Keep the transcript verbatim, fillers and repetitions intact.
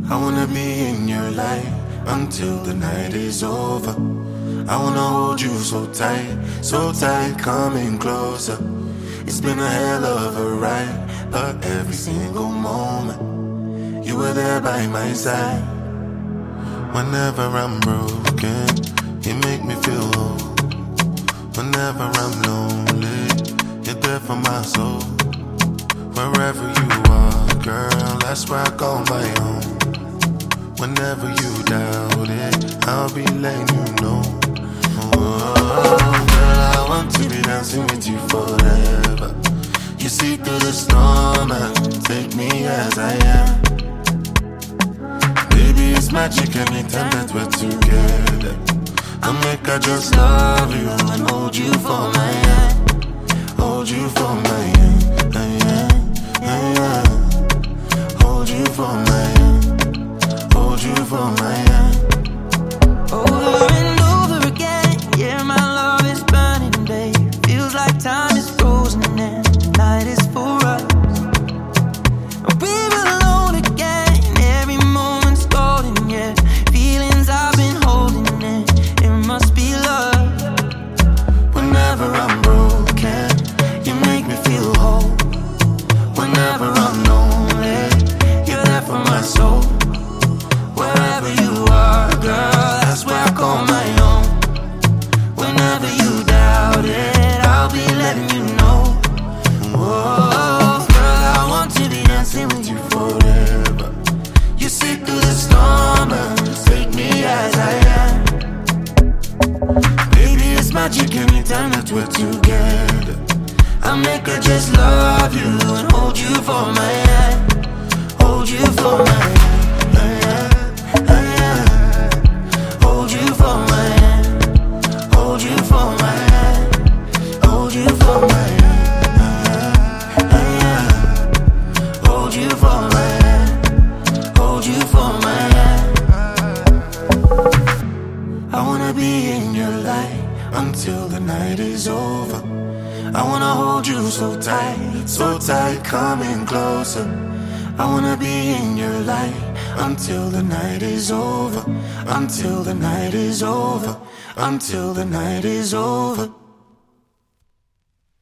I wanna be in your life until the night is over. I wanna hold you so tight, so tight, coming closer. It's been a hell of a ride, but every single moment you were there by my side. Whenever I'm broken, you make me feel whole. Whenever I'm lonely, you're there for my soul. Wherever you are, girl, that's where I call my own. Whenever you doubt it, I'll be letting you know. Oh, girl, I want to be dancing with you forever. You see through the storm and take me as I am. Baby, it's magic anytime that we're together. I'll make I just love you and hold you for my hand. Hold you for my hand, hand, hand. Hold you for my hand. Hold you for my hand. Over and over again, yeah, my love is burning, babe. Feels like time is frozen and the night is for us. We're alone again, every moment's golden, yeah. Feelings I've been holding in, it must be love. Whenever I'm broken, you make me feel whole. Whenever I'm lonely, you're there for my soul. Wherever you are, girl, that's where I call my own. Whenever you doubt it, I'll be letting you know. Whoa, girl, I want to be dancing with you forever. You see through the storm and take me as I am. Baby, it's magic anytime that we're together. I make her just love you and hold you for my hand. Hold you for my hand. Hold you for my hand. Hold you for my hand. Hold you for my hand. Hold you for my hand. Hold you for my hand. I wanna be in your light until the night is over. I wanna hold you so tight, so tight, coming closer. I wanna be in your light until the night is over. Until the night is over. Until the night is over.